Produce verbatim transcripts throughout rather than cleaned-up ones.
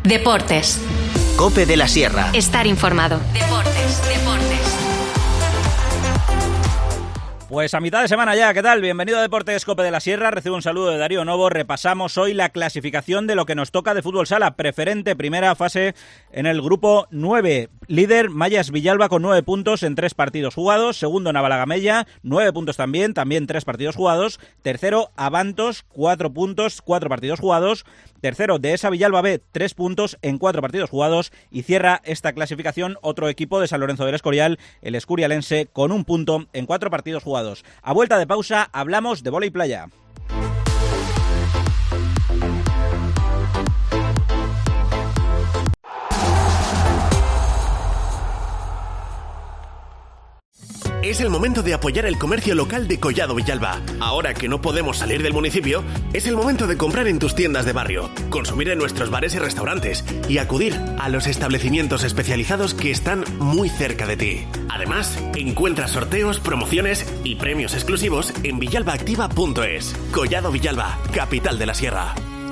Deportes. COPE de la Sierra. Estar informado. Deportes, deportes. Pues a mitad de semana ya, ¿qué tal? Bienvenido a Deportes COPE de la Sierra, recibo un saludo de Darío Novo. Repasamos hoy la clasificación de lo que nos toca de fútbol sala, preferente, primera fase en el grupo nueve. Líder Mayas Villalba con nueve puntos en tres partidos jugados, segundo Navalagamella, nueve puntos también, también tres partidos jugados, tercero Avantos, cuatro puntos, cuatro partidos jugados, tercero Dehesa Villalba B, tres puntos en cuatro partidos jugados, y cierra esta clasificación otro equipo de San Lorenzo del Escorial, el Escurialense, con un punto en cuatro partidos jugados. A vuelta de pausa hablamos de vóley playa. Es el momento de apoyar el comercio local de Collado Villalba. Ahora que no podemos salir del municipio, es el momento de comprar en tus tiendas de barrio, consumir en nuestros bares y restaurantes y acudir a los establecimientos especializados que están muy cerca de ti. Además, encuentra sorteos, promociones y premios exclusivos en villalba activa punto es. Collado Villalba, capital de la Sierra.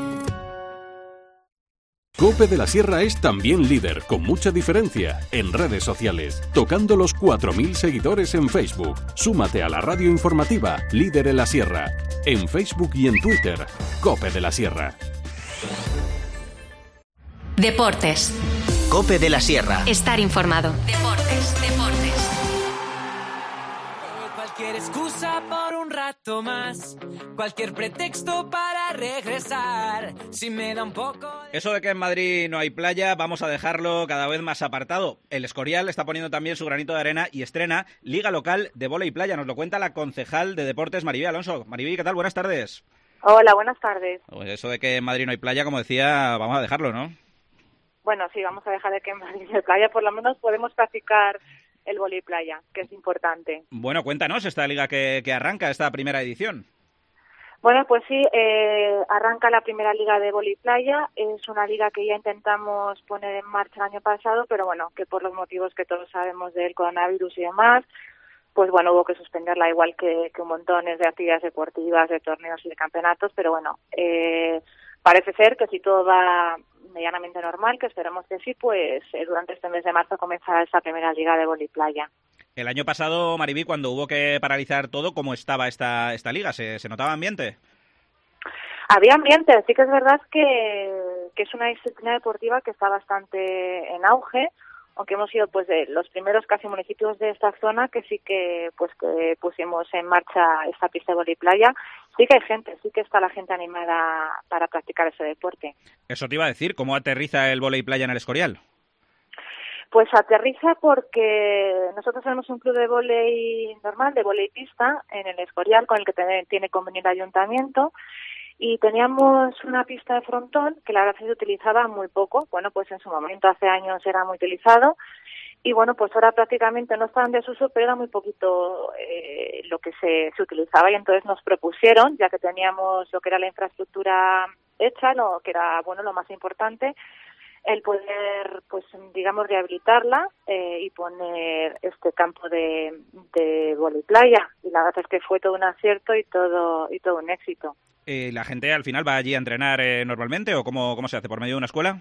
COPE de la Sierra es también líder, con mucha diferencia, en redes sociales, tocando los cuatro mil seguidores en Facebook. Súmate a la radio informativa Líder en la Sierra, en Facebook y en Twitter, COPE de la Sierra. Deportes. COPE de la Sierra. Estar informado. Deportes, deportes. Cualquier excusa por un rato más, cualquier pretexto para regresar, si me da un poco... De... Eso de que en Madrid no hay playa, vamos a dejarlo cada vez más apartado. El Escorial está poniendo también su granito de arena y estrena Liga Local de Vóley Playa. Nos lo cuenta la concejal de Deportes, Maribí Alonso. Maribí, ¿qué tal? Buenas tardes. Hola, buenas tardes. Pues eso de que en Madrid no hay playa, como decía, vamos a dejarlo, ¿no? Bueno, sí, vamos a dejar de que en Madrid no hay playa, por lo menos podemos practicar el vóley playa, que es importante. Bueno, cuéntanos esta liga que, que arranca, esta primera edición. Bueno, pues sí, eh, arranca la primera liga de vóley playa. Es una liga que ya intentamos poner en marcha el año pasado, pero bueno, que por los motivos que todos sabemos del coronavirus y demás, pues bueno, hubo que suspenderla, igual que, que un montón de actividades deportivas, de torneos y de campeonatos, pero bueno, eh, parece ser que si todo va medianamente normal, que esperemos que sí, pues eh, durante este mes de marzo comenzará esa primera liga de vóley playa. El año pasado, Maribí, cuando hubo que paralizar todo, ¿cómo estaba esta esta liga? ¿Se, se notaba ambiente? Había ambiente, sí que es verdad que, que es una disciplina deportiva que está bastante en auge, aunque hemos sido pues de los primeros casi municipios de esta zona que sí que pues que pusimos en marcha esta pista de vóley playa. Sí que hay gente, sí que está la gente animada para practicar ese deporte. Eso te iba a decir, ¿cómo aterriza el vóley playa en el Escorial? Pues aterriza porque nosotros tenemos un club de vóley normal, de vóley pista, en el Escorial, con el que tiene convenio el ayuntamiento, y teníamos una pista de frontón que la verdad se utilizaba muy poco. Bueno, pues en su momento, hace años, era muy utilizado, y bueno, pues ahora prácticamente no está en desuso, pero era muy poquito eh, lo que se, se utilizaba, y entonces nos propusieron, ya que teníamos lo que era la infraestructura hecha, lo que era, bueno, lo más importante, el poder, pues digamos, rehabilitarla eh, y poner este campo de, de vóley playa, y la verdad es que fue todo un acierto y todo y todo un éxito. Eh, ¿La gente al final va allí a entrenar eh, normalmente o cómo, cómo se hace, por medio de una escuela?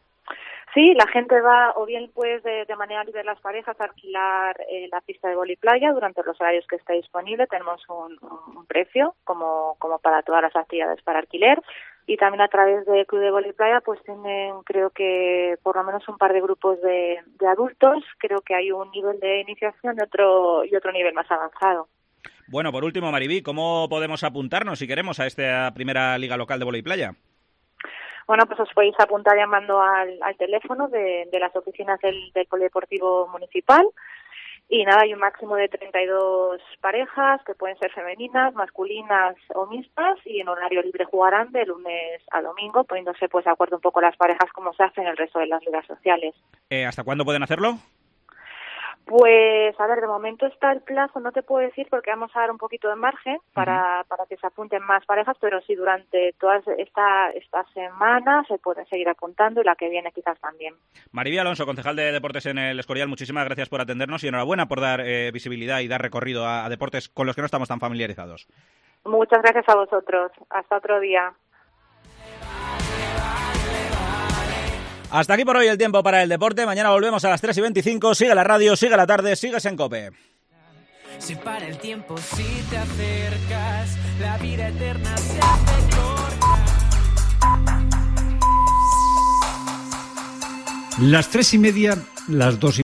Sí, la gente va, o bien pues de, de manera libre las parejas, a alquilar eh, la pista de vóley playa durante los horarios que esté disponible. Tenemos un, un precio como, como para todas las actividades para alquiler, y también a través del Club de Vóley Playa pues tienen, creo que por lo menos un par de grupos de, de adultos. Creo que hay un nivel de iniciación y otro, y otro nivel más avanzado. Bueno, por último, Maribí, ¿cómo podemos apuntarnos si queremos a esta primera liga local de vóley playa? Bueno, pues os podéis apuntar llamando al, al teléfono de, de las oficinas del, del Polideportivo Municipal. Y nada, hay un máximo de treinta y dos parejas, que pueden ser femeninas, masculinas o mixtas, y en horario libre jugarán de lunes a domingo, poniéndose pues de acuerdo un poco las parejas como se hace en el resto de las ligas sociales. Eh, ¿Hasta cuándo pueden hacerlo? Pues, a ver, de momento está el plazo, no te puedo decir porque vamos a dar un poquito de margen para, uh-huh. para que se apunten más parejas, pero sí, durante toda esta, esta semana se pueden seguir apuntando, y la que viene quizás también. Maribí Alonso, concejal de Deportes en el Escorial, muchísimas gracias por atendernos y enhorabuena por dar eh, visibilidad y dar recorrido a, a deportes con los que no estamos tan familiarizados. Muchas gracias a vosotros. Hasta otro día. Hasta aquí por hoy el tiempo para el deporte. Mañana volvemos a las tres y veinticinco. Sigue la radio, sigue la tarde, sigues en COPE. Si para el tiempo si te acercas, la vida eterna se hace corta. Las tres y media, las dos y